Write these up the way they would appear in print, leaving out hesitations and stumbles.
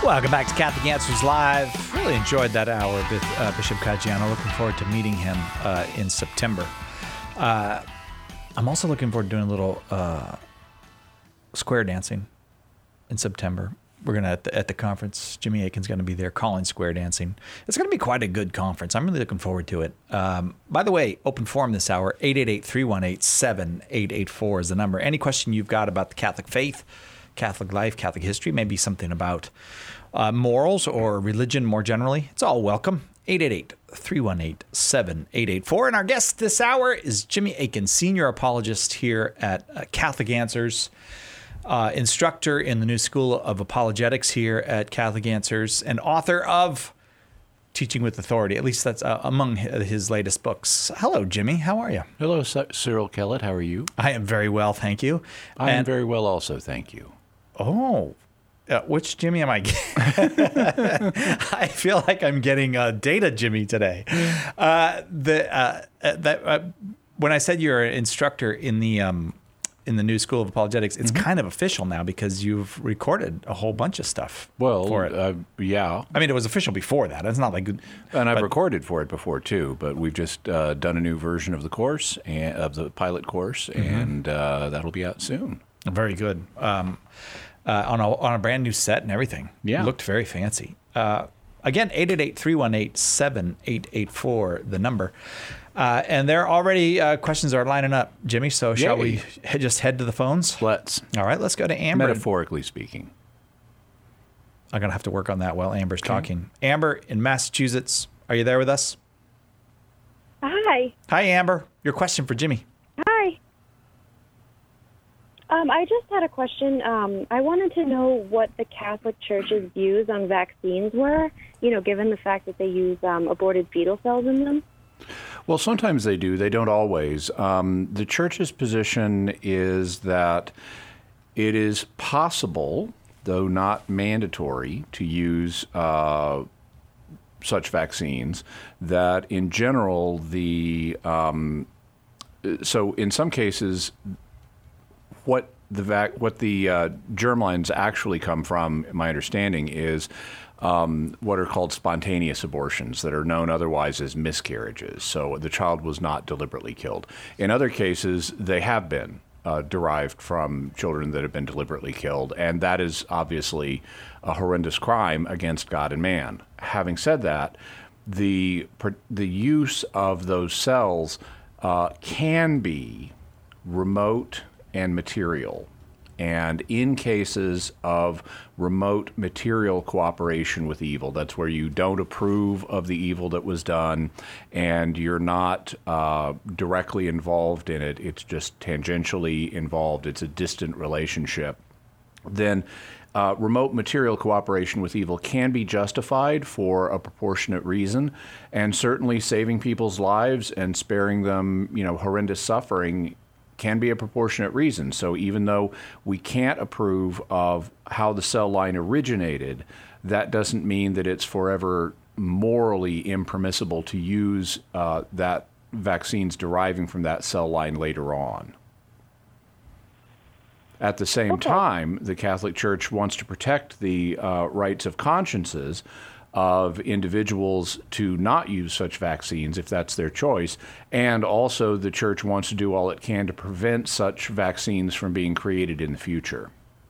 Welcome back to Catholic Answers Live. Really enjoyed that hour with Bishop Caggiano. Looking forward to meeting him in September. I'm also looking forward to doing a little square dancing in September. We're going to, at the conference, Jimmy Akin's going to be there calling square dancing. It's going to be quite a good conference. I'm really looking forward to it. By the way, open forum this hour, 888-318-7884 is the number. Any question you've got about the Catholic faith, Catholic life, Catholic history, maybe something about morals or religion more generally, it's all welcome. 888-318-7884. And our guest this hour is Jimmy Akin, senior apologist here at Catholic Answers, instructor in the New School of Apologetics here at Catholic Answers, and author of Teaching with Authority. At least that's among his latest books. Hello, Jimmy. How are you? Hello, Cyril Kellett. How are you? I am very well, thank you. I am very well also, thank you. Oh, which Jimmy am I getting? I feel like I'm getting data Jimmy today. When I said you're an instructor in the New School of Apologetics, it's kind of official now because you've recorded a whole bunch of stuff for it. Yeah. I mean, it was official before that. It's not like... And I've recorded for it before, too, but we've just done a new version of the course, of the pilot course, and that'll be out soon. Very good. On a brand new set and everything. Yeah. It looked very fancy. Again, 888-318-7884, the number. And there already questions are lining up, Jimmy. So shall we just head to the phones? Let's. All right, let's go to Amber. Metaphorically speaking. I'm going to have to work on that while Amber's talking. Amber in Massachusetts, are you there with us? Hi. Hi, Amber. Your question for Jimmy. Hi. I just had a question. I wanted to know what the Catholic Church's views on vaccines were, given the fact that they use aborted fetal cells in them. Well, sometimes they do. They don't always. The Church's position is that it is possible, though not mandatory, to use such vaccines, that in general, so in some cases, what the germlines actually come from, my understanding, is what are called spontaneous abortions that are known otherwise as miscarriages. So the child was not deliberately killed. In other cases, they have been derived from children that have been deliberately killed, and that is obviously a horrendous crime against God and man. Having said that, the use of those cells can be remote and material. And in cases of remote material cooperation with evil, that's where you don't approve of the evil that was done and you're not directly involved in it, it's just tangentially involved, it's a distant relationship, then remote material cooperation with evil can be justified for a proportionate reason, and certainly saving people's lives and sparing them, horrendous suffering can be a proportionate reason. So even though we can't approve of how the cell line originated, that doesn't mean that it's forever morally impermissible to use that vaccines deriving from that cell line later on. At the same time, the Catholic Church wants to protect the rights of consciences of individuals to not use such vaccines if that's their choice, and also the Church wants to do all it can to prevent such vaccines from being created in the future.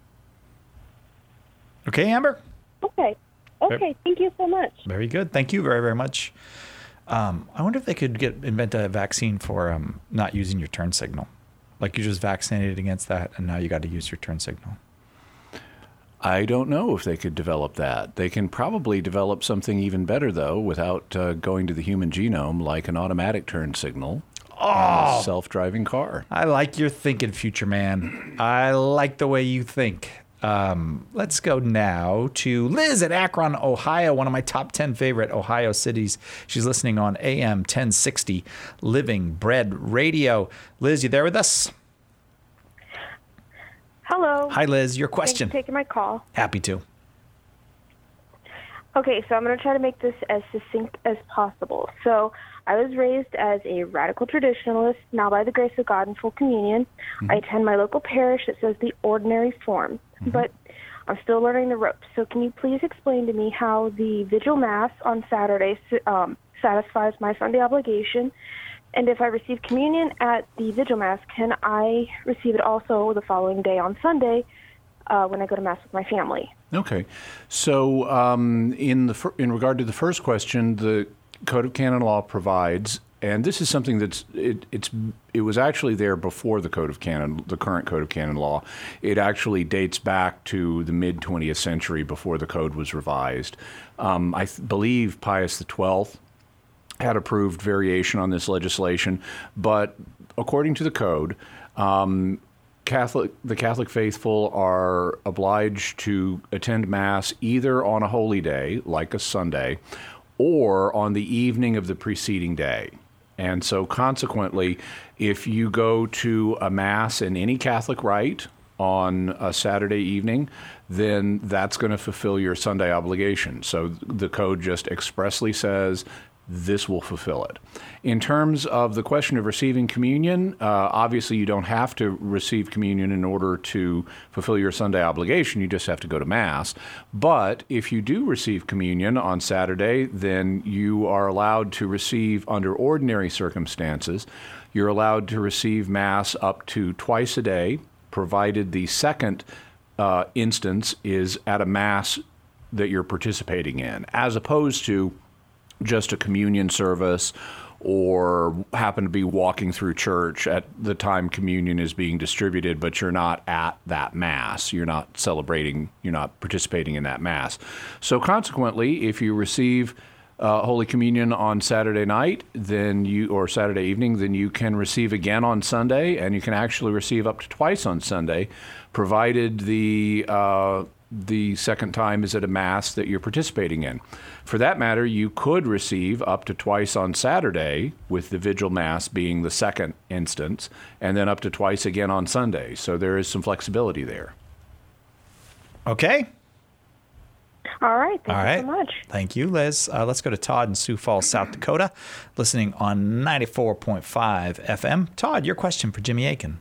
Okay, Amber? Okay, thank you so much. Very good. Thank you very, very much. I wonder if they could invent a vaccine for not using your turn signal. Like you just vaccinated against that, and now you got to use your turn signal. I don't know if they could develop that. They can probably develop something even better, though, without going to the human genome, like an automatic turn signal on a self-driving car. I like your thinking, future man. I like the way you think. Let's go now to Liz at Akron, Ohio, one of my top 10 favorite Ohio cities. She's listening on AM 1060 Living Bread Radio. Liz, you there with us? Hello. Hi, Liz. Your question. Thanks for taking my call. Happy to. Okay, so I'm going to try to make this as succinct as possible. So I was raised as a radical traditionalist, now by the grace of God in full communion. I attend my local parish that says the ordinary form. But I'm still learning the ropes. So can you please explain to me how the Vigil Mass on Saturday satisfies my Sunday obligation? And if I receive communion at the Vigil Mass, can I receive it also the following day on Sunday when I go to Mass with my family? Okay. So in regard to the first question, the Code of Canon Law provides, and this is something that's it was actually there before the Code of Canon, the current Code of Canon Law. It actually dates back to the mid 20th century before the code was revised. I believe Pius XII had approved variation on this legislation, but according to the code, the Catholic faithful are obliged to attend Mass either on a holy day, like a Sunday, or on the evening of the preceding day. And so consequently, if you go to a Mass in any Catholic rite on a Saturday evening, then that's going to fulfill your Sunday obligation. So the code just expressly says this will fulfill it. In terms of the question of receiving communion, obviously you don't have to receive communion in order to fulfill your Sunday obligation. You just have to go to Mass. But if you do receive communion on Saturday, then you are allowed to receive, under ordinary circumstances, you're allowed to receive Mass up to twice a day, provided the second instance is at a Mass that you're participating in, as opposed to just a communion service or happen to be walking through church at the time communion is being distributed, but you're not at that Mass. You're not celebrating, you're not participating in that Mass. So consequently, if you receive Holy Communion on Saturday night, or Saturday evening, then you can receive again on Sunday, and you can actually receive up to twice on Sunday, provided the second time is at a Mass that you're participating in. For that matter, you could receive up to twice on Saturday, with the Vigil Mass being the second instance, and then up to twice again on Sunday. So there is some flexibility there. Okay. All right. Thank you so much. Thank you, Liz. Let's go to Todd in Sioux Falls, South Dakota, listening on 94.5 FM. Todd, your question for Jimmy Akin.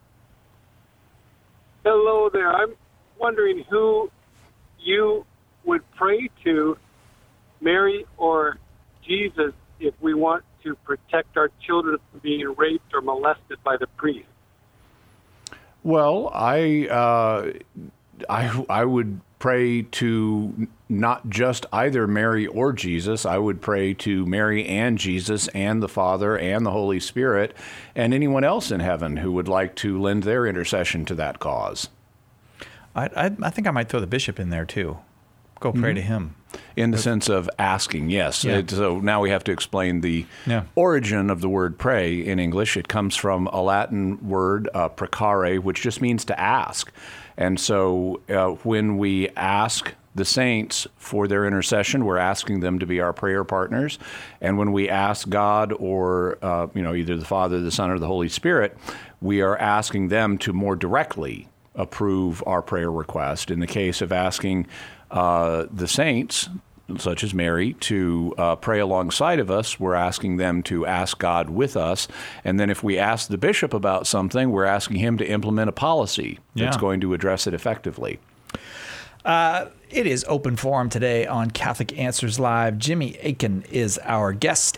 Hello there. I'm wondering who you would pray to, Mary or Jesus, if we want to protect our children from being raped or molested by the priest. Well, I would pray to not just either Mary or Jesus. I would pray to Mary and Jesus and the Father and the Holy Spirit and anyone else in heaven who would like to lend their intercession to that cause. I think I might throw the bishop in there too. Go pray to him. In the sense of asking, yes. Yeah. So now we have to explain the origin of the word pray in English. It comes from a Latin word, precare, which just means to ask. And so when we ask the saints for their intercession, we're asking them to be our prayer partners. And when we ask God or either the Father, the Son, or the Holy Spirit, we are asking them to more directly approve our prayer request. In the case of asking the saints, such as Mary, to pray alongside of us, we're asking them to ask God with us. And then if we ask the bishop about something, we're asking him to implement a policy that's going to address it effectively. It is open forum today on Catholic Answers Live. Jimmy Akin is our guest.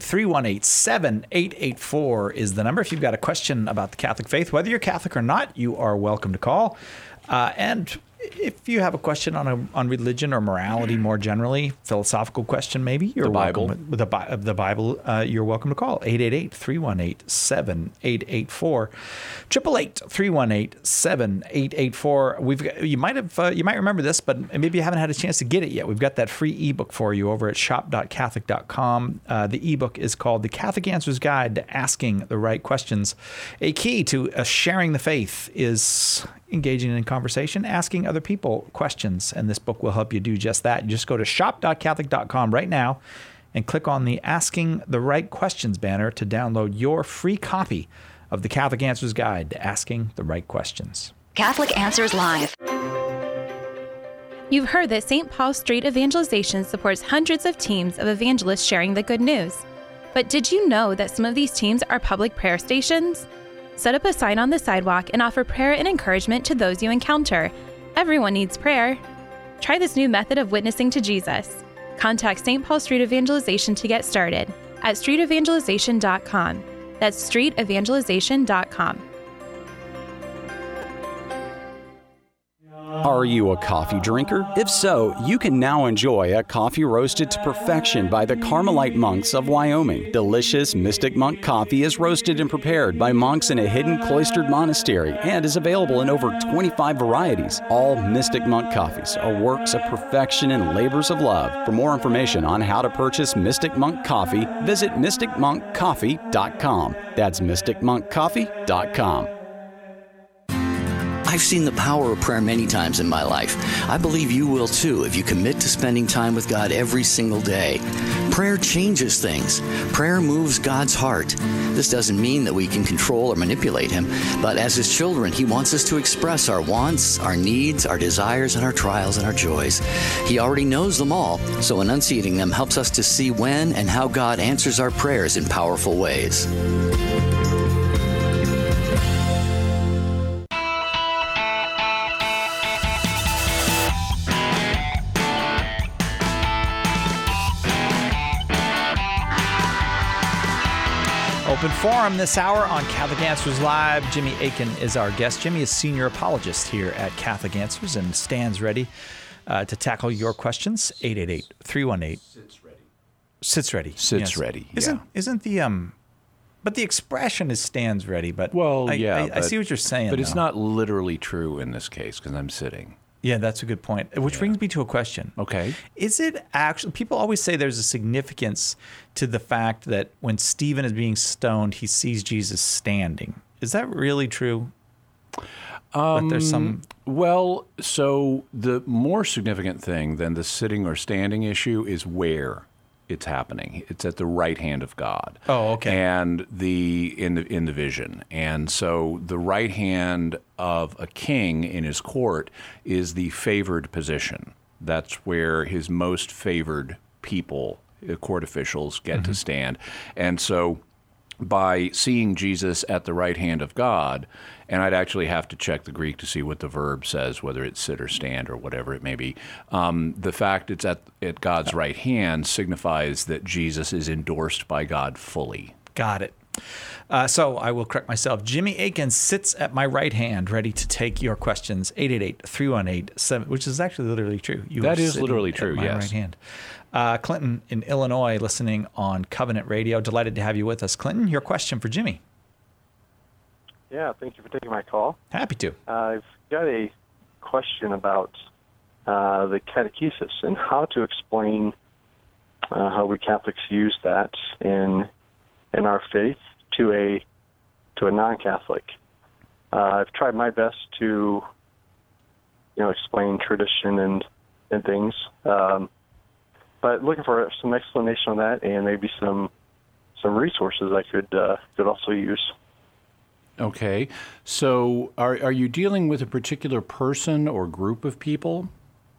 888-318-7884 is the number. If you've got a question about the Catholic faith, whether you're Catholic or not, you are welcome to call. And if you have a question on religion or morality more generally, philosophical question maybe, you're welcome. The Bible, you're welcome to call. 888-318-7884. 888-318-7884. You might remember this, but maybe you haven't had a chance to get it yet. We've got that free ebook for you over at shop.catholic.com. The ebook is called The Catholic Answers Guide to Asking the Right Questions. A key to sharing the faith is engaging in conversation, asking other people questions, and this book will help you do just that. You just go to shop.catholic.com right now and click on the Asking the Right Questions banner to download your free copy of the Catholic Answers Guide to Asking the Right Questions. Catholic Answers Live. You've heard that St. Paul Street Evangelization supports hundreds of teams of evangelists sharing the good news. But did you know that some of these teams are public prayer stations? Set up a sign on the sidewalk and offer prayer and encouragement to those you encounter. Everyone needs prayer. Try this new method of witnessing to Jesus. Contact St. Paul Street Evangelization to get started at streetevangelization.com. That's streetevangelization.com. Are you a coffee drinker? If so, you can now enjoy a coffee roasted to perfection by the Carmelite monks of Wyoming. Delicious Mystic Monk coffee is roasted and prepared by monks in a hidden cloistered monastery and is available in over 25 varieties. All Mystic Monk coffees are works of perfection and labors of love. For more information on how to purchase Mystic Monk coffee, visit mysticmonkcoffee.com. That's mysticmonkcoffee.com. I've seen the power of prayer many times in my life. I believe you will too if you commit to spending time with God every single day. Prayer changes things. Prayer moves God's heart. This doesn't mean that we can control or manipulate Him, but as His children, He wants us to express our wants, our needs, our desires, and our trials and our joys. He already knows them all, so enunciating them helps us to see when and how God answers our prayers in powerful ways. Open forum this hour on Catholic Answers Live. Jimmy Akin is our guest. Jimmy is senior apologist here at Catholic Answers and stands ready to tackle your questions. 888-318. Sits ready. Sits ready. Yeah. Isn't the but the expression is stands ready. But I see what you're saying. But it's not literally true in this case because I'm sitting. Yeah, that's a good point. Which brings me to a question. Okay. Is it actually, people always say there's a significance to the fact that when Stephen is being stoned, he sees Jesus standing. Is that really true? That there's some... Well, so the more significant thing than the sitting or standing issue is where it's happening. It's at the right hand of God. Oh, okay. And in the vision. And so the right hand of a king in his court is the favored position. That's where his most favored people, court officials, get to stand. And so by seeing Jesus at the right hand of God, and I'd actually have to check the Greek to see what the verb says, whether it's sit or stand or whatever it may be. The fact it's at God's right hand signifies that Jesus is endorsed by God fully. Got it. So I will correct myself. Jimmy Akin sits at my right hand, ready to take your questions. 888-318-7, which is actually literally true. That is literally true, at my right hand. Clinton in Illinois, listening on Covenant Radio. Delighted to have you with us. Clinton, your question for Jimmy. Yeah, thank you for taking my call. Happy to. I've got a question about the catechesis and how to explain how we Catholics use that in our faith to a non-Catholic. I've tried my best to explain tradition and things, but looking for some explanation on that and maybe some resources I could also use. Okay. So are you dealing with a particular person or group of people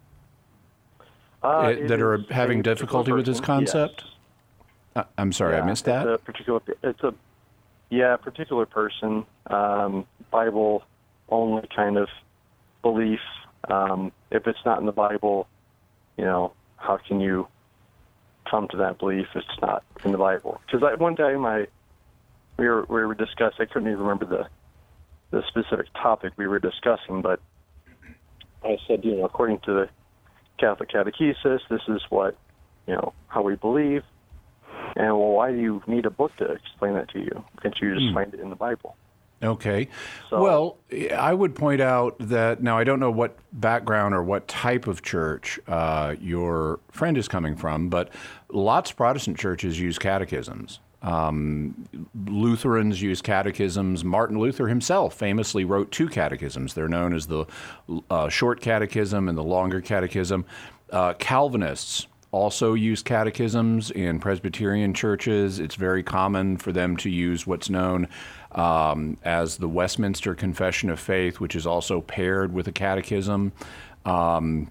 that are having difficulty with this concept? Yes. I'm sorry, I missed that. It's a particular person, Bible only kind of belief. If it's not in the Bible, how can you come to that belief if it's not in the Bible? Because one time we were discussing, I couldn't even remember the specific topic we were discussing, but I said, according to the Catholic catechesis, this is what, how we believe. And well, why do you need a book to explain that to you? Can't you just find it in the Bible? Okay. Well, I would point out that, now I don't know what background or what type of church your friend is coming from, but lots of Protestant churches use catechisms. Lutherans use catechisms. Martin Luther himself famously wrote 2 catechisms. They're known as the short catechism and the longer catechism. Calvinists also use catechisms in Presbyterian churches. It's very common for them to use what's known as the Westminster Confession of Faith, which is also paired with a catechism.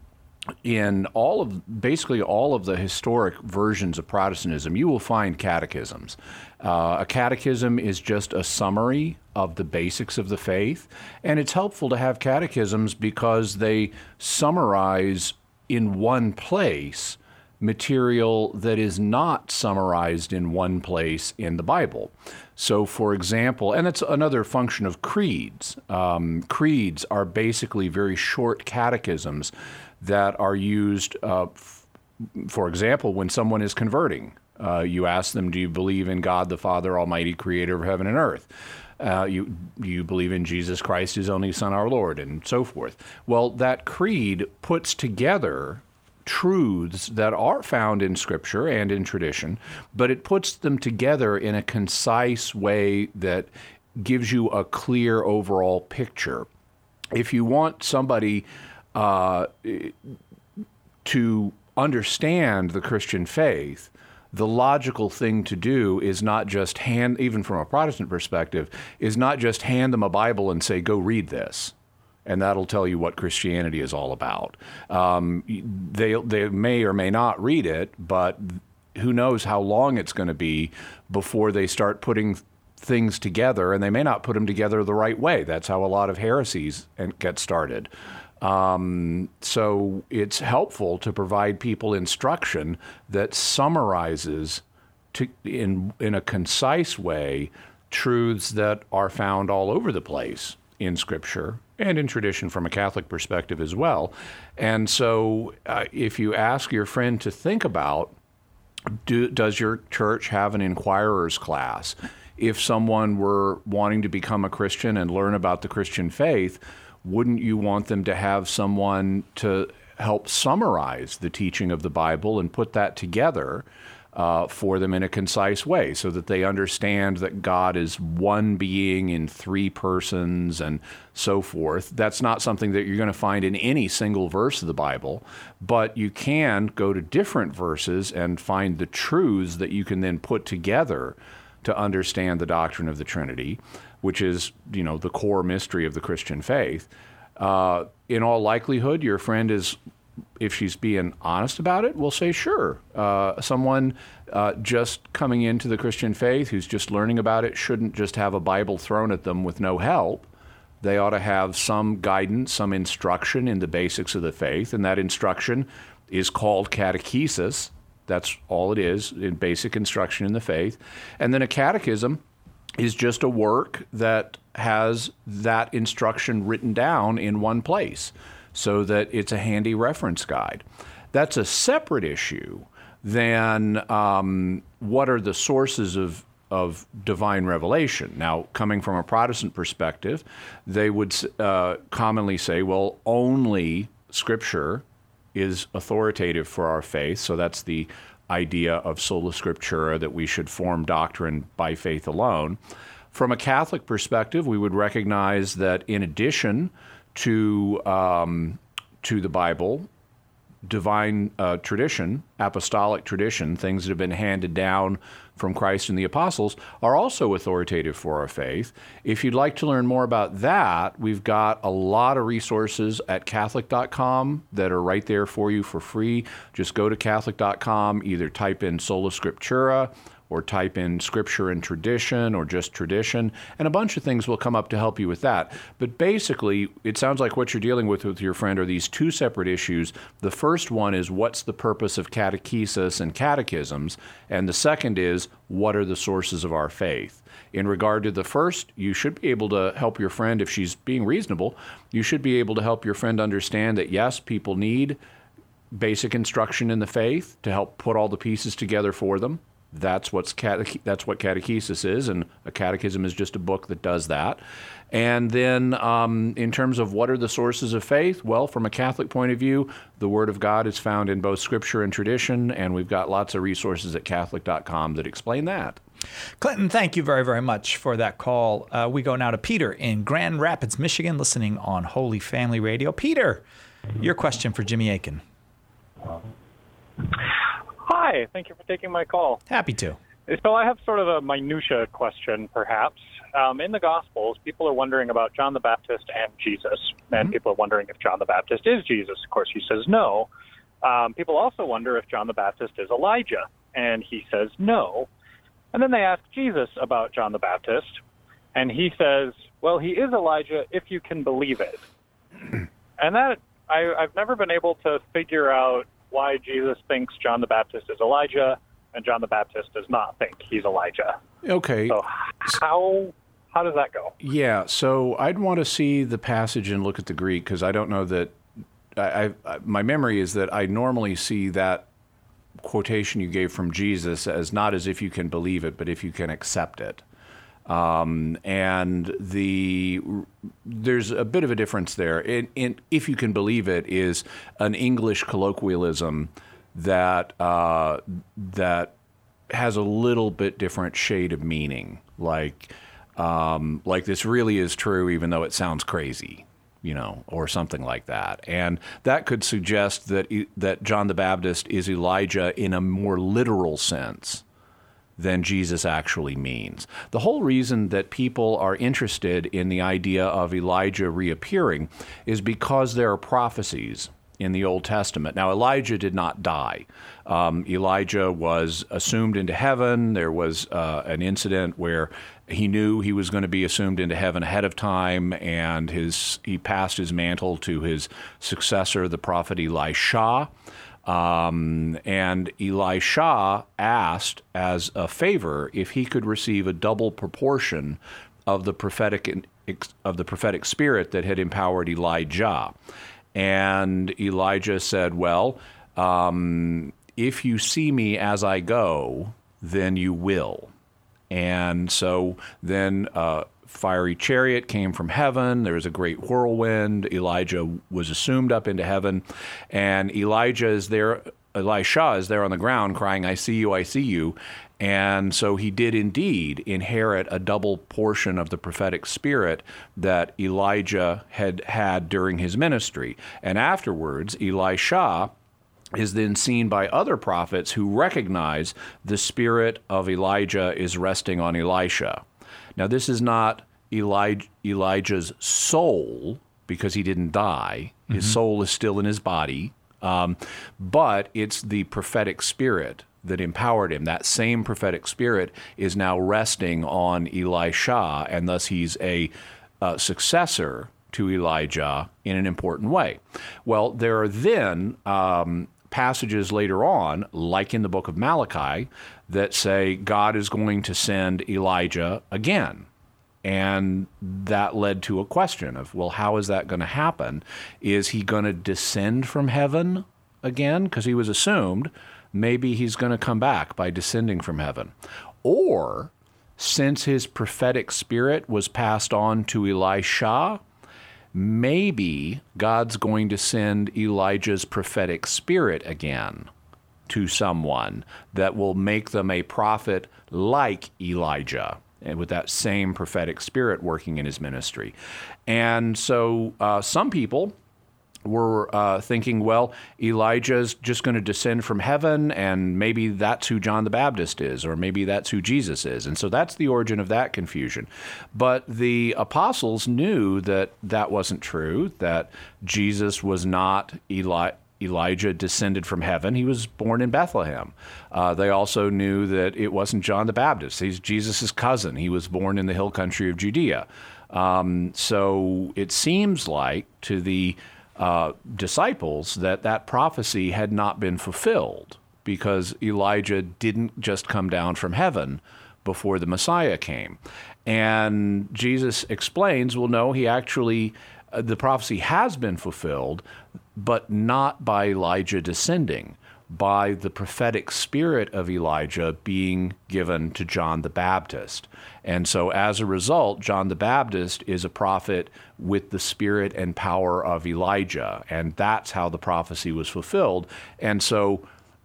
in basically all of the historic versions of Protestantism, you will find catechisms. A catechism is just a summary of the basics of the faith, and it's helpful to have catechisms because they summarize in one place material that is not summarized in one place in the Bible. So, for example, and it's another function of creeds. Creeds are basically very short catechisms that are used, for example, when someone is converting. You ask them, do you believe in God the Father, Almighty, creator of heaven and earth? You believe in Jesus Christ, his only Son, our Lord, and so forth. Well, that creed puts together truths that are found in Scripture and in tradition, but it puts them together in a concise way that gives you a clear overall picture. If you want somebody to understand the Christian faith, the logical thing to do is not just even from a Protestant perspective, is not just hand them a Bible and say, go read this, and that'll tell you what Christianity is all about. They may or may not read it, but who knows how long it's going to be before they start putting things together, and they may not put them together the right way. That's how a lot of heresies get started. So it's helpful to provide people instruction that summarizes in a concise way truths that are found all over the place in Scripture and in tradition from a Catholic perspective as well. And so if you ask your friend to think about, does your church have an inquirer's class? If someone were wanting to become a Christian and learn about the Christian faith, wouldn't you want them to have someone to help summarize the teaching of the Bible and put that together for them in a concise way so that they understand that God is one being in three persons and so forth? That's not something that you're going to find in any single verse of the Bible, but you can go to different verses and find the truths that you can then put together to understand the doctrine of the Trinity, which is, the core mystery of the Christian faith. In all likelihood, your friend is, if she's being honest about it, will say, sure. Someone just coming into the Christian faith who's just learning about it shouldn't just have a Bible thrown at them with no help. They ought to have some guidance, some instruction in the basics of the faith, and that instruction is called catechesis. That's all it is, in basic instruction in the faith. And then a catechism is just a work that has that instruction written down in one place so that it's a handy reference guide. That's a separate issue than what are the sources of divine revelation. Now, coming from a Protestant perspective, they would commonly say, well, only Scripture is authoritative for our faith, so that's the idea of sola scriptura, that we should form doctrine by faith alone. From a Catholic perspective, we would recognize that in addition to the Bible, divine tradition, apostolic tradition, things that have been handed down from Christ and the apostles, are also authoritative for our faith. If you'd like to learn more about that, we've got a lot of resources at Catholic.com that are right there for you for free. Just go to Catholic.com, either type in Sola Scriptura or type in Scripture and Tradition or just Tradition, and a bunch of things will come up to help you with that. But basically, it sounds like what you're dealing with your friend are these two separate issues. The first one is, what's the purpose of catechesis and catechisms? And the second is, what are the sources of our faith? In regard to the first, you should be able to help your friend, if she's being reasonable, you should be able to help your friend understand that, yes, people need basic instruction in the faith to help put all the pieces together for them. That's what catechesis is, and a catechism is just a book that does that. And then in terms of what are the sources of faith, well, from a Catholic point of view, the Word of God is found in both Scripture and tradition, and we've got lots of resources at Catholic.com that explain that. Clinton, thank you very, very much for that call. We go now to Peter in Grand Rapids, Michigan, listening on Holy Family Radio. Peter, your question for Jimmy Akin. Hi, thank you for taking my call. Happy to. So I have sort of a minutia question, perhaps. In the Gospels, people are wondering about John the Baptist and Jesus, and people are wondering if John the Baptist is Jesus. Of course, he says no. People also wonder if John the Baptist is Elijah, and he says no. And then they ask Jesus about John the Baptist, and he says, well, he is Elijah if you can believe it. And that I've never been able to figure out why Jesus thinks John the Baptist is Elijah and John the Baptist does not think he's Elijah. Okay. So how does that go? Yeah, so I'd want to see the passage and look at the Greek, because I don't know that my memory is that I normally see that quotation you gave from Jesus as not as if you can believe it, but if you can accept it. And there's a bit of a difference there. If you can believe it is an English colloquialism that has a little bit different shade of meaning, like this really is true even though it sounds crazy, or something like that. And that could suggest that John the Baptist is Elijah in a more literal sense than Jesus actually means. The whole reason that people are interested in the idea of Elijah reappearing is because there are prophecies in the Old Testament. Now, Elijah did not die. Elijah was assumed into heaven. There was an incident where he knew he was going to be assumed into heaven ahead of time, and he passed his mantle to his successor, the prophet Elisha. And Elisha asked as a favor if he could receive a double proportion of the prophetic spirit that had empowered Elijah. And Elijah said, well, if you see me as I go, then you will. And so then fiery chariot came from heaven. There was a great whirlwind. Elijah was assumed up into heaven. And Elisha is there on the ground crying, I see you, I see you. And so he did indeed inherit a double portion of the prophetic spirit that Elijah had during his ministry. And afterwards, Elisha is then seen by other prophets who recognize the spirit of Elijah is resting on Elisha. Now, this is not Elijah's soul, because he didn't die. His soul is still in his body, but it's the prophetic spirit that empowered him. That same prophetic spirit is now resting on Elisha, and thus he's a successor to Elijah in an important way. Well, there are then passages later on, like in the book of Malachi, that say God is going to send Elijah again. And that led to a question of, well, how is that going to happen? Is he going to descend from heaven again? Because he was assumed. Maybe he's going to come back by descending from heaven. Or, since his prophetic spirit was passed on to Elisha, maybe God's going to send Elijah's prophetic spirit again to someone that will make them a prophet like Elijah, and with that same prophetic spirit working in his ministry. And so some people were thinking, well, Elijah's just going to descend from heaven, and maybe that's who John the Baptist is, or maybe that's who Jesus is. And so that's the origin of that confusion. But the apostles knew that that wasn't true, that Jesus was not Elijah descended from heaven. He was born in Bethlehem. They also knew that it wasn't John the Baptist. He's Jesus' cousin. He was born in the hill country of Judea. So it seems like to the disciples that prophecy had not been fulfilled, because Elijah didn't just come down from heaven before the Messiah came. And Jesus explains, well, no, he actually, the prophecy has been fulfilled, but not by Elijah descending, by the prophetic spirit of Elijah being given to John the Baptist. And so as a result, John the Baptist is a prophet with the spirit and power of Elijah, and that's how the prophecy was fulfilled. And so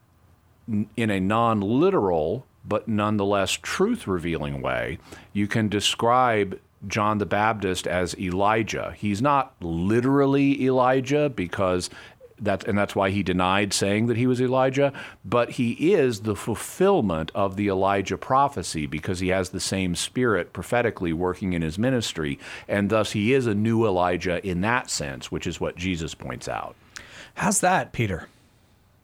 in a non-literal but nonetheless truth-revealing way, you can describe John the Baptist as Elijah. He's not literally Elijah, because that's why he denied saying that he was Elijah, but he is the fulfillment of the Elijah prophecy, because he has the same spirit prophetically working in his ministry, and thus he is a new Elijah in that sense, which is what Jesus points out. How's that, Peter?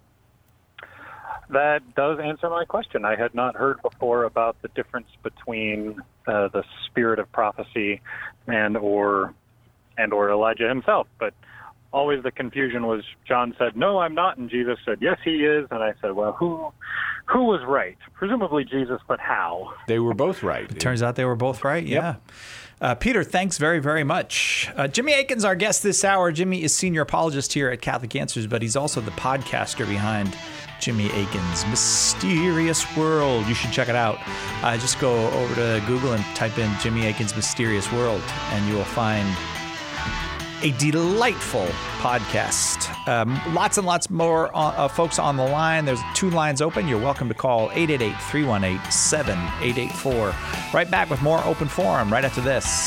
That does answer my question. I had not heard before about the difference between the spirit of prophecy and or Elijah himself. But always the confusion was John said, "No, I'm not," and Jesus said, "Yes, he is." And I said, "Well, who was right?" Presumably Jesus, but how? They were both right. It turns out they were both right. Yeah. Peter, thanks very, very much. Jimmy Akin's our guest this hour. Jimmy is senior apologist here at Catholic Answers, but he's also the podcaster behind Jimmy Akin's Mysterious World. You should check it out. Just go over to Google and type in Jimmy Akin's Mysterious World, and you will find a delightful podcast. Lots and lots more folks on the line. There's 2 lines open. You're welcome to call 888-318-7884. Right back with more Open Forum right after this.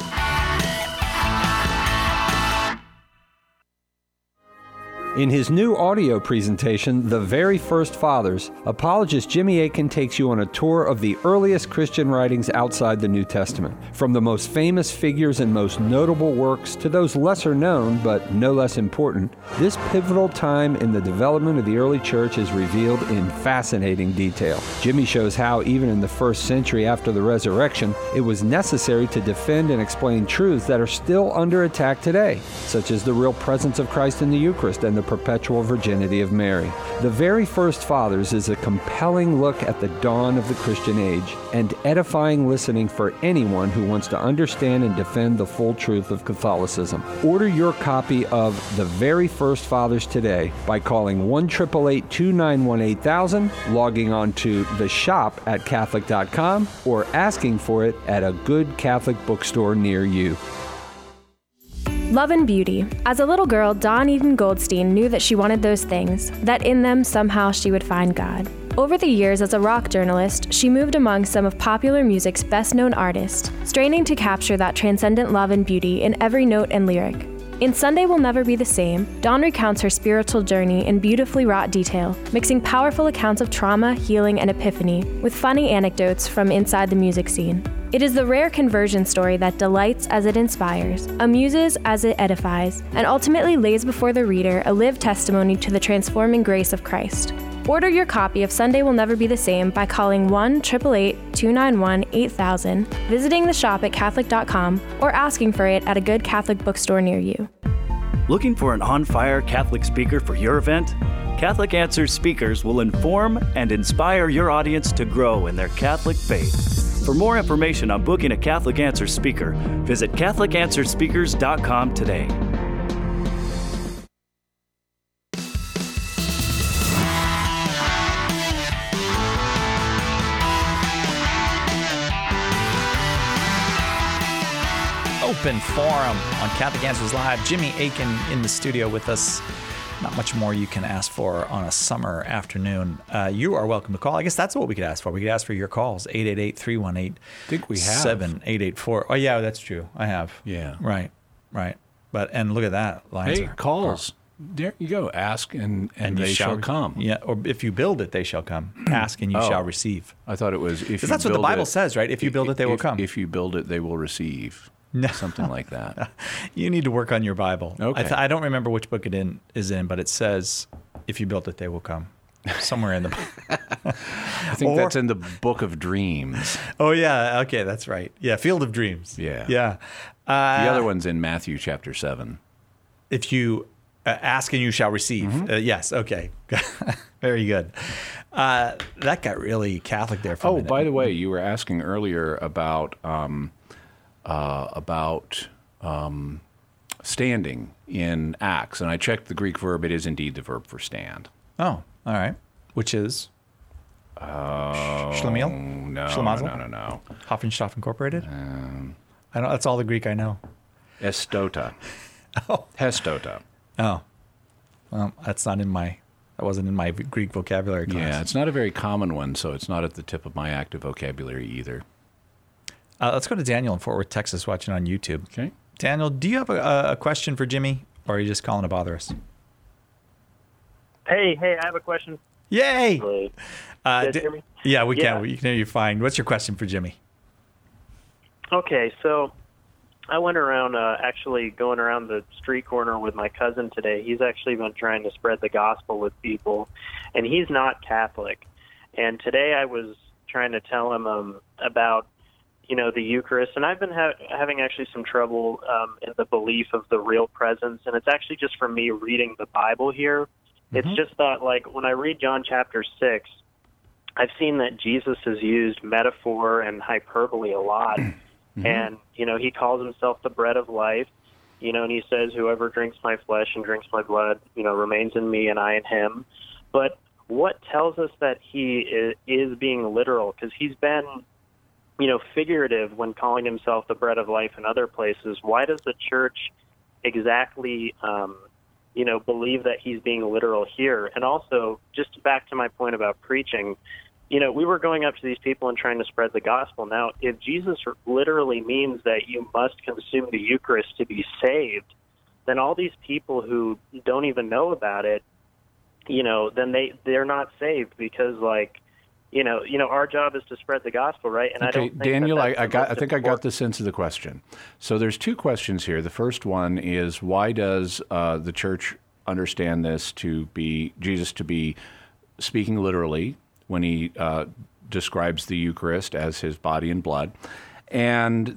In his new audio presentation, The Very First Fathers, apologist Jimmy Akin takes you on a tour of the earliest Christian writings outside the New Testament. From the most famous figures and most notable works to those lesser known but no less important, this pivotal time in the development of the early church is revealed in fascinating detail. Jimmy shows how, even in the first century after the resurrection, it was necessary to defend and explain truths that are still under attack today, such as the real presence of Christ in the Eucharist and the perpetual virginity of Mary. The Very First Fathers is a compelling look at the dawn of the Christian age and edifying listening for anyone who wants to understand and defend the full truth of Catholicism. Order your copy of The Very First Fathers today by calling 1-888-291-8000, logging on to the shop at Catholic.com, or asking for it at a good Catholic bookstore near you. Love and beauty. As a little girl, Dawn Eden Goldstein knew that she wanted those things, that in them somehow she would find God. Over the years as a rock journalist, she moved among some of popular music's best-known artists, straining to capture that transcendent love and beauty in every note and lyric. In Sunday Will Never Be the Same, Dawn recounts her spiritual journey in beautifully wrought detail, mixing powerful accounts of trauma, healing, and epiphany with funny anecdotes from inside the music scene. It is the rare conversion story that delights as it inspires, amuses as it edifies, and ultimately lays before the reader a lived testimony to the transforming grace of Christ. Order your copy of Sunday Will Never Be the Same by calling 1-888-291-8000, visiting the shop at Catholic.com, or asking for it at a good Catholic bookstore near you. Looking for an on-fire Catholic speaker for your event? Catholic Answers speakers will inform and inspire your audience to grow in their Catholic faith. For more information on booking a Catholic Answers speaker, visit CatholicAnswersSpeakers.com today. Open Forum on Catholic Answers Live. Jimmy Akin in the studio with us. Not much more you can ask for on a summer afternoon. You are welcome to call. I guess that's what we could ask for. We could ask for your calls, 888-318-7884. I think we have. 7884. Oh, yeah, that's true. I have. Yeah. Right. But, and look at that. Lines calls. There you go. Ask and they shall come. Yeah, or if you build it, they shall come. Ask and you shall receive. I thought it was if you build it. That's what the Bible says, right? If you build it, they will come. If you build it, they will receive. No. Something like that. You need to work on your Bible. Okay. I don't remember which book it is in, but it says, if you build it, they will come. Somewhere in the book. I think that's in the Book of Dreams. Oh, yeah. Okay, that's right. Yeah, Field of Dreams. Yeah. Yeah. The other one's in Matthew chapter 7. If you ask and you shall receive. Mm-hmm. Yes, okay. Very good. That got really Catholic there for a minute. By the way, you were asking earlier about standing in Acts, and I checked the Greek verb. It is indeed the verb for stand. Oh, all right. Which is? Schlemiel? No. Hoffenstoff Incorporated? I know, that's all the Greek I know. Estota. Oh. Hestota. Oh. Well, that wasn't in my Greek vocabulary class. Yeah, it's not a very common one, so it's not at the tip of my active vocabulary either. Let's go to Daniel in Fort Worth, Texas, watching on YouTube. Okay. Daniel, do you have a question for Jimmy, or are you just calling to bother us? Hey, I have a question. Yay! You guys hear me? Yeah, we can. We can hear you fine. What's your question for Jimmy? Okay, so I went around actually going around the street corner with my cousin today. He's actually been trying to spread the gospel with people, and he's not Catholic. And today I was trying to tell him about, the Eucharist, and I've been having actually some trouble in the belief of the real presence, and it's actually just from me reading the Bible here. Mm-hmm. It's just that, like, when I read John chapter 6, I've seen that Jesus has used metaphor and hyperbole a lot. Mm-hmm. And, he calls himself the bread of life, and he says, whoever drinks my flesh and drinks my blood, remains in me and I in him. But what tells us that he is being literal? Because he's been, figurative when calling himself the bread of life in other places. Why does the church exactly, believe that he's being literal here? And also, just back to my point about preaching, we were going up to these people and trying to spread the gospel. Now, if Jesus literally means that you must consume the Eucharist to be saved, then all these people who don't even know about it, then they're not saved because, our job is to spread the gospel, right? And okay, I don't think Daniel, I think I got important. the sense of the question. So there's two questions here. The first one is, why does the church understand this to be Jesus to be speaking literally when he describes the Eucharist as his body and blood? And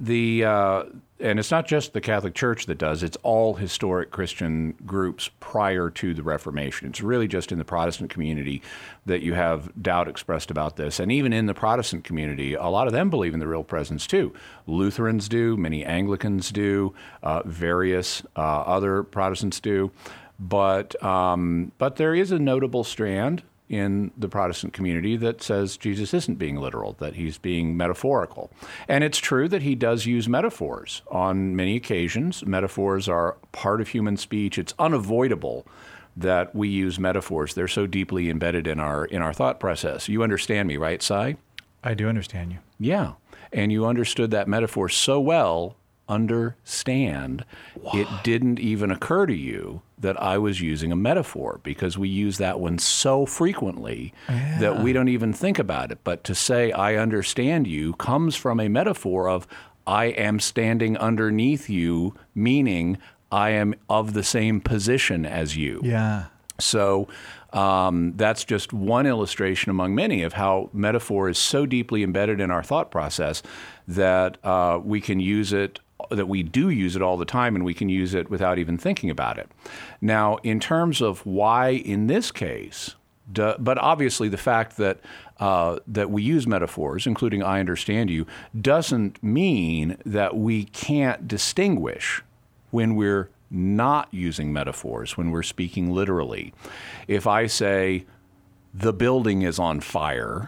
and it's not just the Catholic Church that does, it's all historic Christian groups prior to the Reformation. It's really just in the Protestant community that you have doubt expressed about this. And even in the Protestant community, a lot of them believe in the real presence too. Lutherans do, many Anglicans do, various other Protestants do. But there is a notable strand in the Protestant community that says Jesus isn't being literal, that he's being metaphorical. And it's true that he does use metaphors on many occasions. Metaphors are part of human speech. It's unavoidable that we use metaphors. They're so deeply embedded in our thought process. You understand me, right, Si? I do understand you. Yeah. And you understood that metaphor so well, understand, it didn't even occur to you that I was using a metaphor, because we use that one so frequently that we don't even think about it. But to say I understand you comes from a metaphor of I am standing underneath you, meaning I am of the same position as you. Yeah. So that's just one illustration among many of how metaphor is so deeply embedded in our thought process that we can use it, that we do use it all the time, and we can use it without even thinking about it. Now, in terms of why in this case, but obviously the fact that that we use metaphors, including I understand you, doesn't mean that we can't distinguish when we're not using metaphors, when we're speaking literally. If I say, the building is on fire,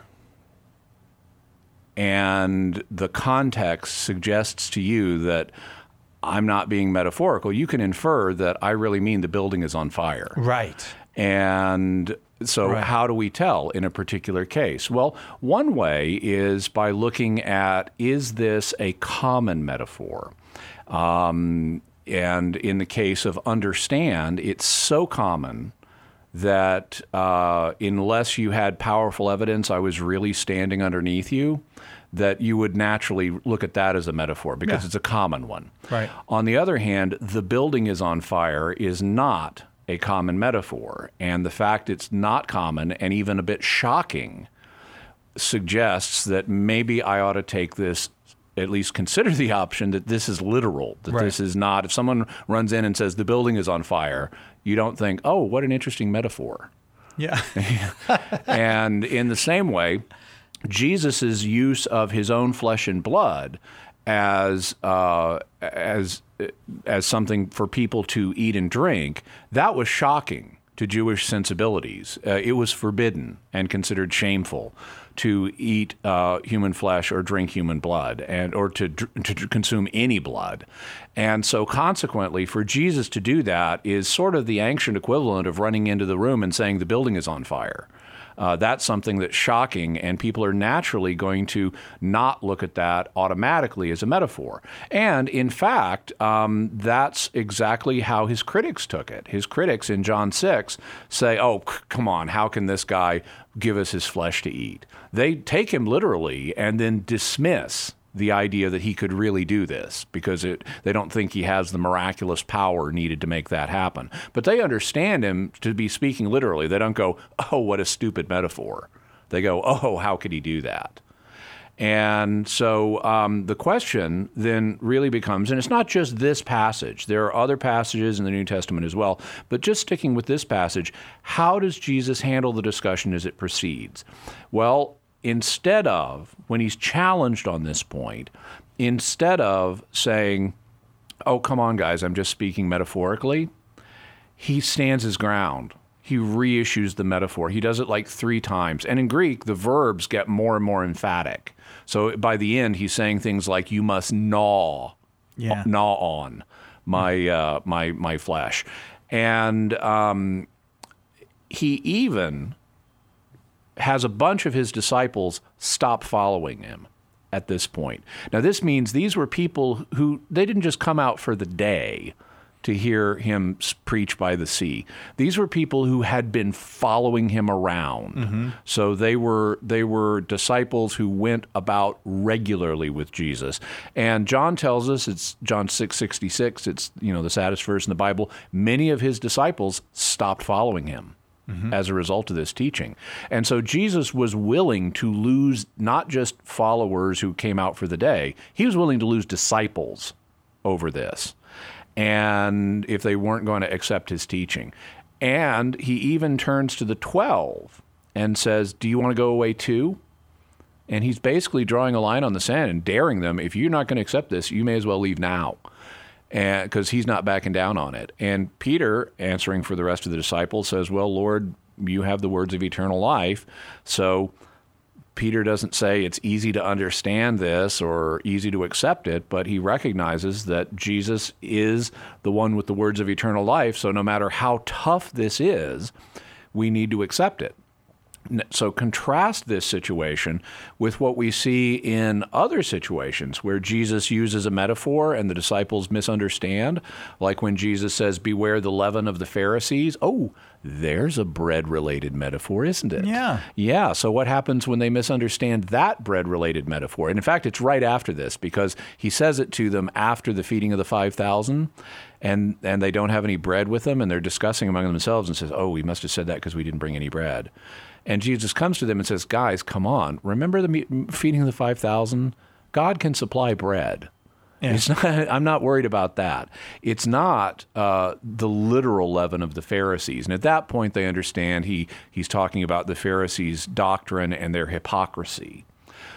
and the context suggests to you that I'm not being metaphorical, you can infer that I really mean the building is on fire. Right. And so how do we tell in a particular case? Well, one way is by looking at, is this a common metaphor? And in the case of understand, it's so common that unless you had powerful evidence I was really standing underneath you, that you would naturally look at that as a metaphor because it's a common one. Right. On the other hand, the building is on fire is not a common metaphor. And the fact it's not common and even a bit shocking suggests that maybe I ought to take this, at least consider the option that this is literal, that this is not, if someone runs in and says the building is on fire, you don't think, oh, what an interesting metaphor. Yeah. And in the same way, Jesus' use of his own flesh and blood as something for people to eat and drink, that was shocking to Jewish sensibilities. It was forbidden and considered shameful to eat human flesh or drink human blood, or to consume any blood. And so consequently, for Jesus to do that is sort of the ancient equivalent of running into the room and saying the building is on fire. That's something that's shocking, and people are naturally going to not look at that automatically as a metaphor. And in fact, that's exactly how his critics took it. His critics in John 6 say, oh, come on, how can this guy give us his flesh to eat? They take him literally and then dismiss the idea that he could really do this, because they don't think he has the miraculous power needed to make that happen. But they understand him to be speaking literally. They don't go, oh, what a stupid metaphor. They go, oh, how could he do that? And so the question then really becomes, and it's not just this passage, there are other passages in the New Testament as well, but just sticking with this passage, how does Jesus handle the discussion as it proceeds? Well, instead of, when he's challenged on this point, instead of saying, oh, come on, guys, I'm just speaking metaphorically, he stands his ground. He reissues the metaphor. He does it like 3 times. And in Greek, the verbs get more and more emphatic. So by the end, he's saying things like, you must gnaw on my flesh. And he even has a bunch of his disciples stop following him at this point. Now, this means these were people who, they didn't just come out for the day to hear him preach by the sea. These were people who had been following him around. Mm-hmm. So they were disciples who went about regularly with Jesus. And John tells us, it's John 6:66, it's the saddest verse in the Bible, many of his disciples stopped following him. Mm-hmm. As a result of this teaching. And so Jesus was willing to lose not just followers who came out for the day, he was willing to lose disciples over this, and if they weren't going to accept his teaching. And he even turns to the 12 and says, do you want to go away too? And he's basically drawing a line on the sand and daring them, if you're not going to accept this, you may as well leave now. And because he's not backing down on it. And Peter, answering for the rest of the disciples, says, well, Lord, you have the words of eternal life. So Peter doesn't say it's easy to understand this or easy to accept it, but he recognizes that Jesus is the one with the words of eternal life. So no matter how tough this is, we need to accept it. So contrast this situation with what we see in other situations where Jesus uses a metaphor and the disciples misunderstand, like when Jesus says, beware the leaven of the Pharisees. Oh, there's a bread-related metaphor, isn't it? Yeah. Yeah, so what happens when they misunderstand that bread-related metaphor? And in fact, it's right after this, because he says it to them after the feeding of the 5,000, and they don't have any bread with them, and they're discussing among themselves and says, oh, we must have said that because we didn't bring any bread. And Jesus comes to them and says, guys, come on. Remember the feeding of the 5,000? God can supply bread. Yeah. I'm not worried about that. It's not the literal leaven of the Pharisees. And at that point, they understand he's talking about the Pharisees' doctrine and their hypocrisy.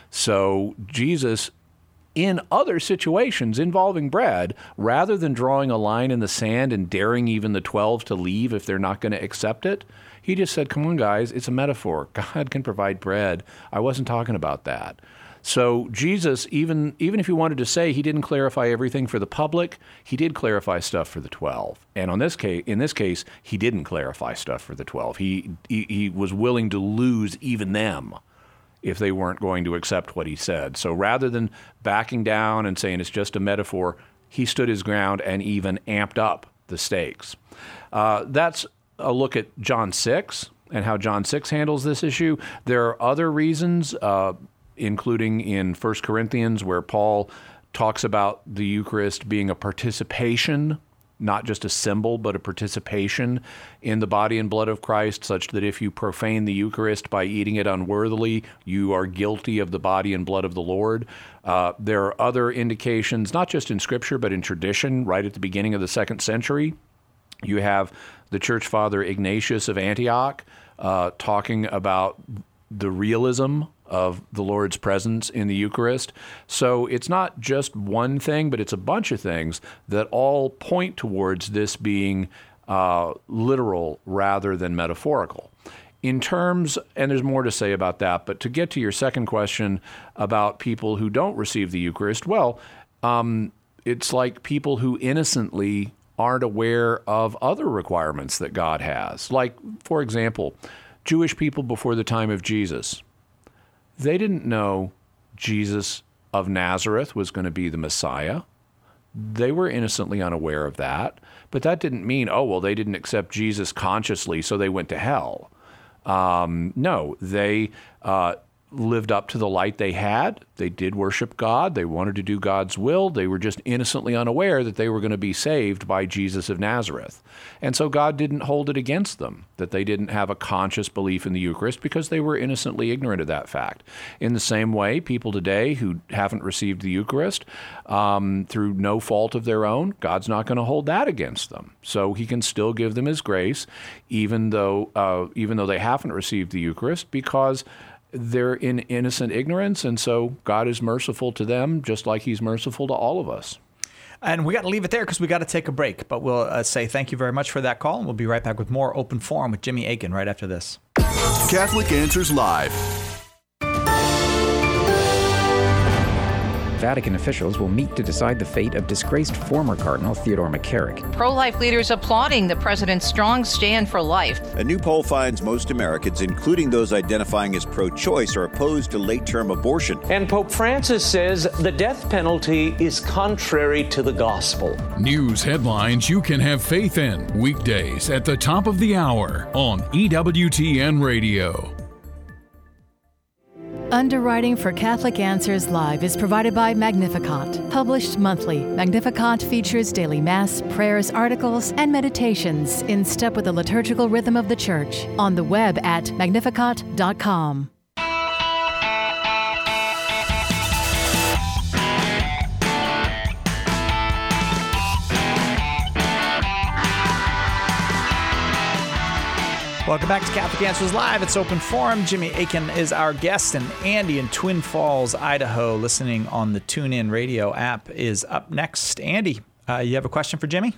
So Jesus, in other situations involving bread, rather than drawing a line in the sand and daring even the 12 to leave if they're not going to accept it, he just said, come on, guys, it's a metaphor. God can provide bread. I wasn't talking about that. So Jesus, even if he wanted to say he didn't clarify everything for the public, he did clarify stuff for the 12. And in this case, he didn't clarify stuff for the 12. He was willing to lose even them if they weren't going to accept what he said. So rather than backing down and saying it's just a metaphor, he stood his ground and even amped up the stakes. That's a look at John 6 and how John 6 handles this issue. There are other reasons, including in 1 Corinthians, where Paul talks about the Eucharist being a participation, not just a symbol, but a participation in the body and blood of Christ, such that if you profane the Eucharist by eating it unworthily, you are guilty of the body and blood of the Lord. There are other indications, not just in Scripture, but in tradition, right at the beginning of the 2nd century. You have the church father Ignatius of Antioch talking about the realism of the Lord's presence in the Eucharist. So it's not just one thing, but it's a bunch of things that all point towards this being literal rather than metaphorical. In terms, and there's more to say about that, but to get to your second question about people who don't receive the Eucharist, well, it's like people who innocently aren't aware of other requirements that God has. Like, for example, Jewish people before the time of Jesus, they didn't know Jesus of Nazareth was going to be the Messiah. They were innocently unaware of that, but that didn't mean, oh, well, they didn't accept Jesus consciously, so they went to hell. No, they lived up to the light they had. They did worship God. They wanted to do God's will. They were just innocently unaware that they were going to be saved by Jesus of Nazareth. And so God didn't hold it against them that they didn't have a conscious belief in the Eucharist because they were innocently ignorant of that fact. In the same way, people today who haven't received the Eucharist through no fault of their own, God's not going to hold that against them. So he can still give them his grace even though they haven't received the Eucharist, because they're in innocent ignorance, and so God is merciful to them just like he's merciful to all of us. And we got to leave it there because we got to take a break. But we'll say thank you very much for that call, and we'll be right back with more Open Forum with Jimmy Akin right after this. Catholic Answers Live. Vatican officials will meet to decide the fate of disgraced former Cardinal Theodore McCarrick. Pro-life leaders applauding the president's strong stand for life. A new poll finds most Americans, including those identifying as pro-choice, are opposed to late-term abortion. And Pope Francis says the death penalty is contrary to the gospel. News headlines you can have faith in. Weekdays at the top of the hour on EWTN Radio. Underwriting for Catholic Answers Live is provided by Magnificat. Published monthly, Magnificat features daily Mass, prayers, articles, and meditations in step with the liturgical rhythm of the Church. On the web at magnificat.com. Welcome back to Catholic Answers Live. It's Open Forum. Jimmy Akin is our guest, and Andy in Twin Falls, Idaho, listening on the TuneIn Radio app, is up next. Andy, you have a question for Jimmy?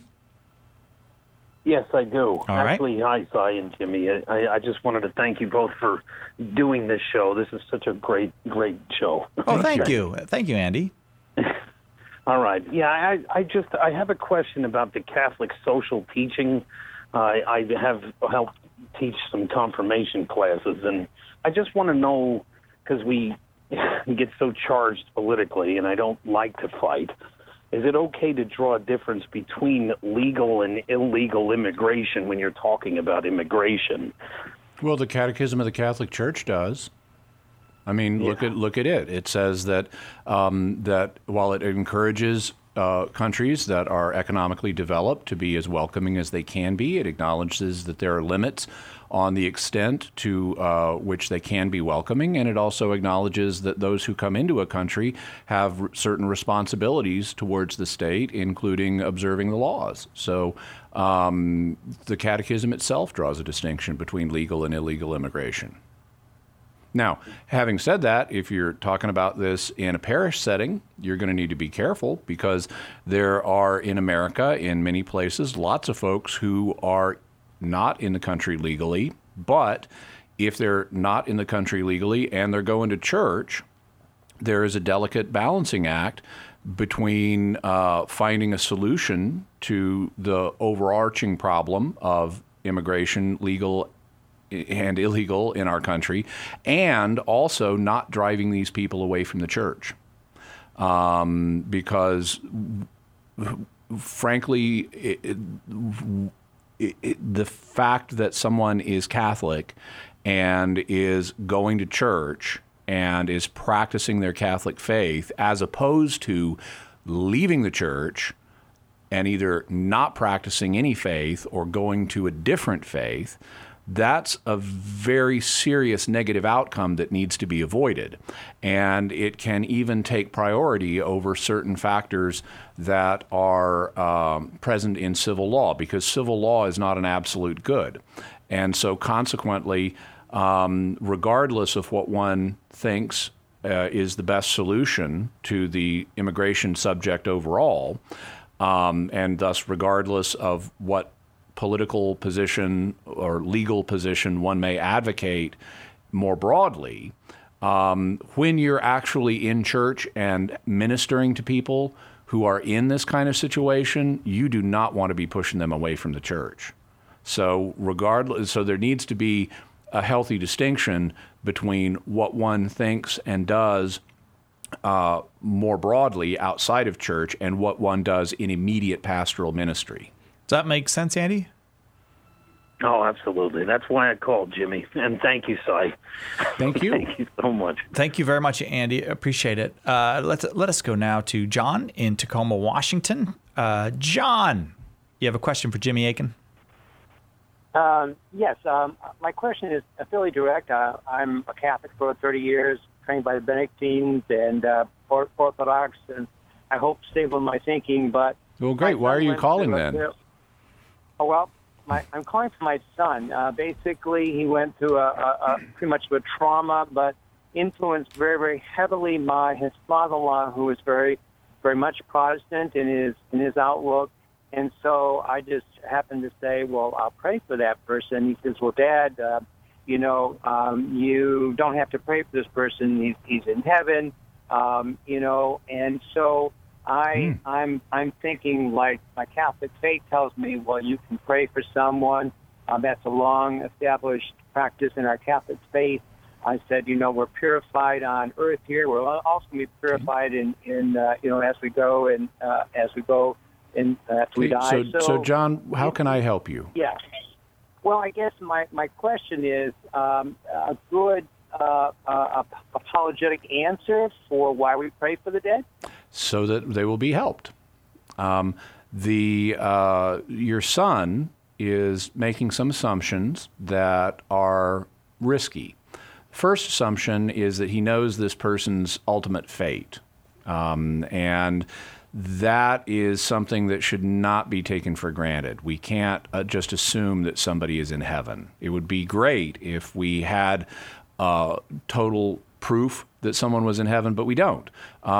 Yes, I do. All right. Actually, hi, Cy and Jimmy. I just wanted to thank you both for doing this show. This is such a great show. Oh, thank you. Thank you, Andy. All right. Yeah, I have a question about the Catholic social teaching. I have helped teach some confirmation classes, and I just want to know, because we get so charged politically, and I don't like to fight, is it okay to draw a difference between legal and illegal immigration when you're talking about immigration? Well, the Catechism of the Catholic Church does. I mean, look at it. It says that that while it encourages countries that are economically developed to be as welcoming as they can be, it acknowledges that there are limits on the extent to which they can be welcoming, and it also acknowledges that those who come into a country have certain responsibilities towards the state, including observing the laws. So the Catechism itself draws a distinction between legal and illegal immigration. Now, having said that, if you're talking about this in a parish setting, you're going to need to be careful, because there are in America, in many places, lots of folks who are not in the country legally, but if they're not in the country legally and they're going to church, there is a delicate balancing act between finding a solution to the overarching problem of immigration, legal and illegal in our country, and also not driving these people away from the church. Because, frankly, the fact that someone is Catholic and is going to church and is practicing their Catholic faith, as opposed to leaving the church and either not practicing any faith or going to a different faith, that's a very serious negative outcome that needs to be avoided. And it can even take priority over certain factors that are present in civil law, because civil law is not an absolute good. And so consequently, regardless of what one thinks is the best solution to the immigration subject overall, and thus regardless of what political position or legal position one may advocate more broadly, when you're actually in church and ministering to people who are in this kind of situation, you do not want to be pushing them away from the church. So there needs to be a healthy distinction between what one thinks and does more broadly outside of church and what one does in immediate pastoral ministry. Does that make sense, Andy? Oh, absolutely. That's why I called, Jimmy. And thank you, Si. Thank you. Thank you so much. Thank you very much, Andy. Appreciate it. Let us go now to John in Tacoma, Washington. John, you have a question for Jimmy Akin? Yes. My question is fairly direct. I'm a Catholic for 30 years, trained by the Benedictines and Orthodox, and I hope stable in my thinking. But well, great. Why are you calling then? I'm calling for my son. Basically, he went through a pretty much of a trauma, but influenced very, very heavily by his father-in-law, who was very, very much Protestant in his outlook. And so I just happened to say, well, I'll pray for that person. He says, well, Dad, you don't have to pray for this person. He's in heaven, And so I'm thinking, like, my Catholic faith tells me, well, you can pray for someone. That's a long-established practice in our Catholic faith. I said, we're purified on earth here. We're also going to be purified in as we go and after we die. So, John, how can I help you? Yeah. Well, I guess my question is a good apologetic answer for why we pray for the dead? So that they will be helped. Your son is making some assumptions that are risky. First assumption is that he knows this person's ultimate fate. And that is something that should not be taken for granted. We can't just assume that somebody is in heaven. It would be great if we had total proof that someone was in heaven, but we don't.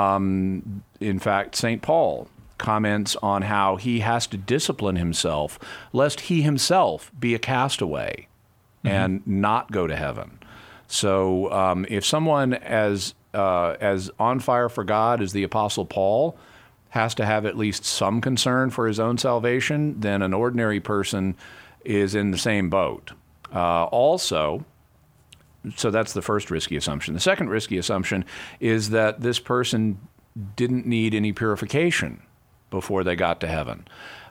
In fact, St. Paul comments on how he has to discipline himself lest he himself be a castaway and not go to heaven. So if someone as on fire for God as the Apostle Paul has to have at least some concern for his own salvation, then an ordinary person is in the same boat. So that's the first risky assumption. The second risky assumption is that this person didn't need any purification before they got to heaven.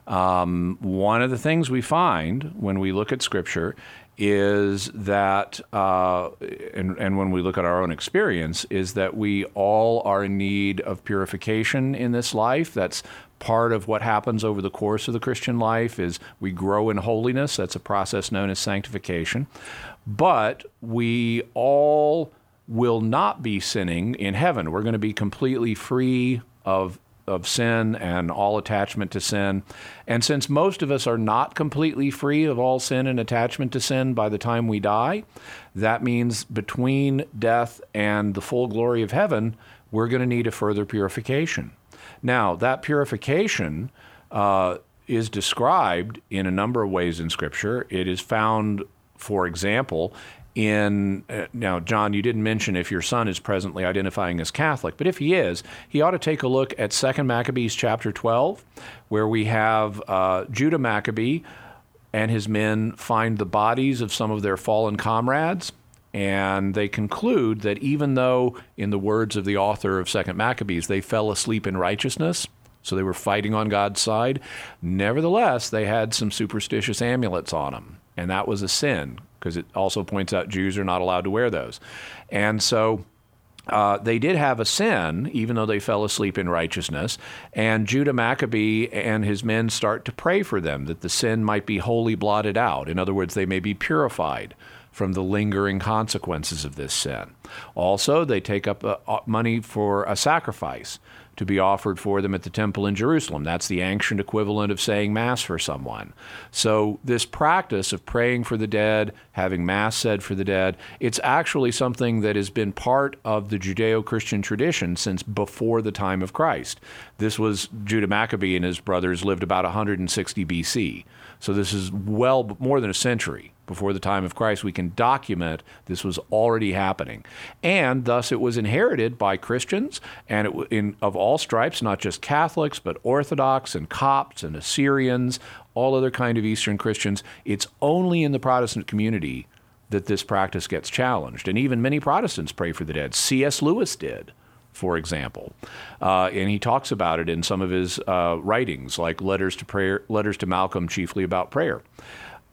One of the things we find when we look at Scripture is that, and when we look at our own experience, is that we all are in need of purification in this life. That's part of what happens over the course of the Christian life is we grow in holiness. That's a process known as sanctification. But we all will not be sinning in heaven. We're going to be completely free of sin and all attachment to sin. And since most of us are not completely free of all sin and attachment to sin by the time we die, that means between death and the full glory of heaven, we're going to need a further purification. Now, that purification is described in a number of ways in Scripture. It is found, for example, now, John, you didn't mention if your son is presently identifying as Catholic, but if he is, he ought to take a look at 2 Maccabees chapter 12, where we have Judah Maccabee and his men find the bodies of some of their fallen comrades, and they conclude that even though, in the words of the author of 2 Maccabees, they fell asleep in righteousness, so they were fighting on God's side, nevertheless, they had some superstitious amulets on them, and that was a sin, because it also points out Jews are not allowed to wear those. And so they did have a sin, even though they fell asleep in righteousness, and Judah Maccabee and his men start to pray for them, that the sin might be wholly blotted out. In other words, they may be purified from the lingering consequences of this sin. Also, they take up money for a sacrifice to be offered for them at the temple in Jerusalem. That's the ancient equivalent of saying Mass for someone. So this practice of praying for the dead, having Mass said for the dead, it's actually something that has been part of the Judeo-Christian tradition since before the time of Christ. This was Judah Maccabee and his brothers lived about 160 BC. So this is well more than a century before the time of Christ. We can document this was already happening. And thus it was inherited by Christians and of all stripes, not just Catholics, but Orthodox and Copts and Assyrians, all other kind of Eastern Christians. It's only in the Protestant community that this practice gets challenged. And even many Protestants pray for the dead. C.S. Lewis did, for example. And he talks about it in some of his writings, like Letters to Malcolm, chiefly about prayer.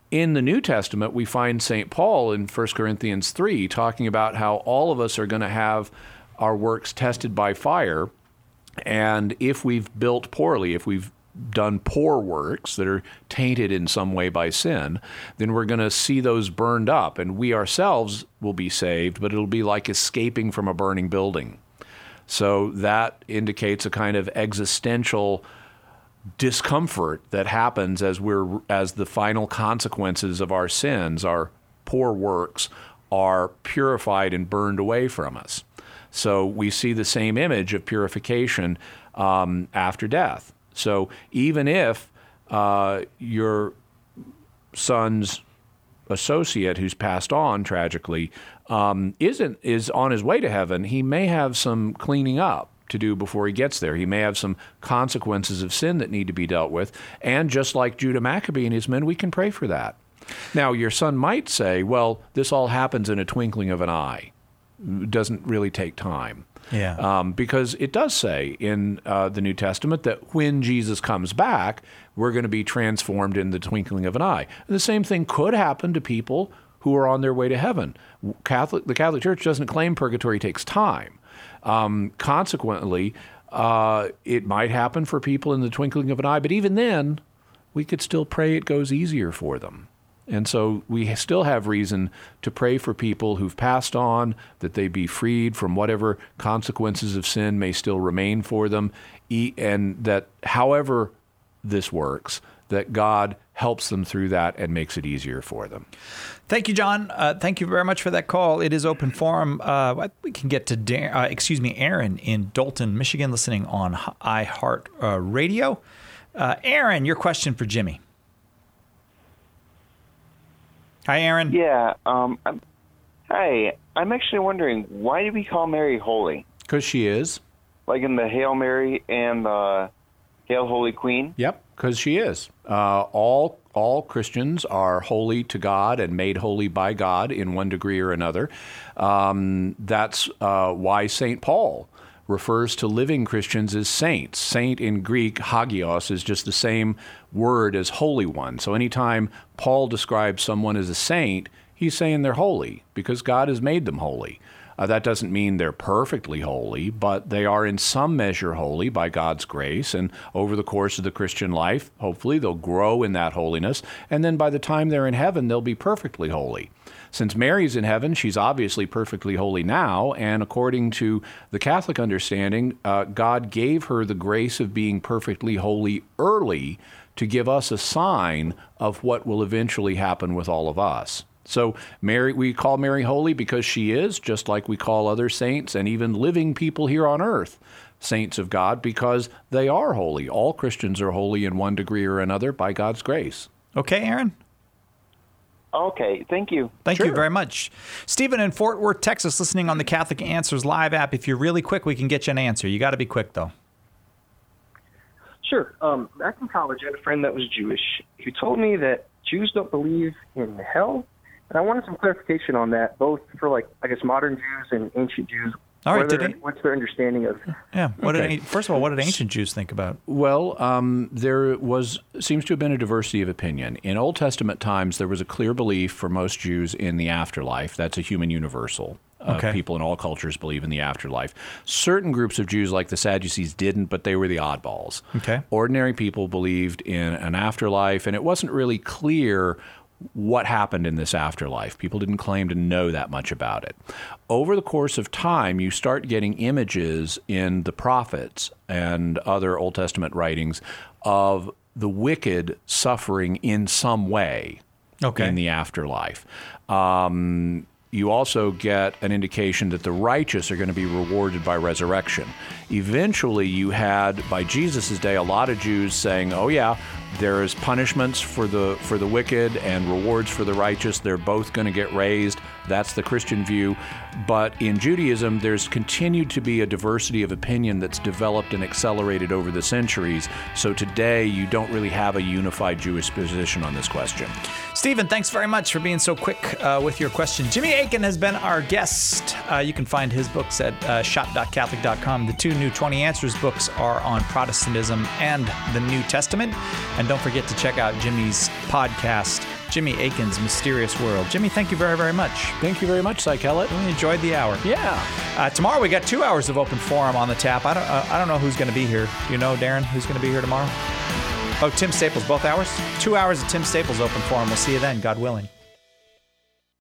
in the New Testament, we find St. Paul in 1 Corinthians 3 talking about how all of us are going to have our works tested by fire. And if we've built poorly, if we've done poor works that are tainted in some way by sin, then we're going to see those burned up, and we ourselves will be saved, but it'll be like escaping from a burning building. So that indicates a kind of existential discomfort that happens as the final consequences of our sins, our poor works, are purified and burned away from us. So we see the same image of purification after death. So even if your son's associate who's passed on tragically is on his way to heaven, he may have some cleaning up to do before he gets there. He may have some consequences of sin that need to be dealt with. And just like Judah Maccabee and his men, we can pray for that. Now, your son might say, well, this all happens in a twinkling of an eye. It doesn't really take time. Yeah. Because it does say in the New Testament that when Jesus comes back, we're going to be transformed in the twinkling of an eye. And the same thing could happen to people who are on their way to heaven. The Catholic Church doesn't claim purgatory takes time. Consequently, it might happen for people in the twinkling of an eye, but even then, we could still pray it goes easier for them. And so we still have reason to pray for people who've passed on, that they be freed from whatever consequences of sin may still remain for them, and that however this works, that God helps them through that and makes it easier for them. Thank you, John. Thank you very much for that call. It is open forum. We can get to Aaron in Dalton, Michigan, listening on iHeart Radio. Aaron, your question for Jimmy. Hi, Aaron. Yeah. Hi. I'm actually wondering, why do we call Mary holy? Because she is. Like in the Hail Mary and the Hail Holy Queen? Yep, because she is. All Christians are holy to God and made holy by God in one degree or another. That's why St. Paul refers to living Christians as saints. Saint in Greek, hagios, is just the same word as holy one. So anytime Paul describes someone as a saint, he's saying they're holy because God has made them holy. That doesn't mean they're perfectly holy, but they are in some measure holy by God's grace. And over the course of the Christian life, hopefully they'll grow in that holiness. And then by the time they're in heaven, they'll be perfectly holy. Since Mary's in heaven, she's obviously perfectly holy now, and according to the Catholic understanding, God gave her the grace of being perfectly holy early to give us a sign of what will eventually happen with all of us. So we call Mary holy because she is, just like we call other saints and even living people here on earth saints of God, because they are holy. All Christians are holy in one degree or another by God's grace. Okay, Aaron? Okay, thank you. Thank you very much. Stephen in Fort Worth, Texas, listening on the Catholic Answers Live app. If you're really quick, we can get you an answer. You got to be quick, though. Sure. Back in college, I had a friend that was Jewish who told me that Jews don't believe in hell. And I wanted some clarification on that, both for, modern Jews and ancient Jews. All right. What's their understanding of? Yeah. First of all, what did ancient Jews think about? Well, there seems to have been a diversity of opinion. In Old Testament times, there was a clear belief for most Jews in the afterlife. That's a human universal. People in all cultures believe in the afterlife. Certain groups of Jews, like the Sadducees, didn't, but they were the oddballs. Okay. Ordinary people believed in an afterlife, and it wasn't really clear what happened in this afterlife. People didn't claim to know that much about it. Over the course of time, you start getting images in the prophets and other Old Testament writings of the wicked suffering in some way in the afterlife. You also get an indication that the righteous are going to be rewarded by resurrection. Eventually, you had, by Jesus' day, a lot of Jews saying, oh yeah, there's punishments for the wicked and rewards for the righteous. They're both going to get raised. That's the Christian view. But in Judaism, there's continued to be a diversity of opinion that's developed and accelerated over the centuries. So today, you don't really have a unified Jewish position on this question. Stephen, thanks very much for being so quick with your question. Jimmy Akin has been our guest. You can find his books at shop.catholic.com. The two new 20 Answers books are on Protestantism and the New Testament. And don't forget to check out Jimmy's podcast, Jimmy Akin's Mysterious World. Jimmy, thank you very, very much. Thank you very much, Cy Kellett. We enjoyed the hour. Yeah. Tomorrow we got 2 hours of open forum on the tap. I don't know who's going to be here. Do you know, Darren, who's going to be here tomorrow? Oh, Tim Staples, both hours? 2 hours of Tim Staples open forum. We'll see you then, God willing.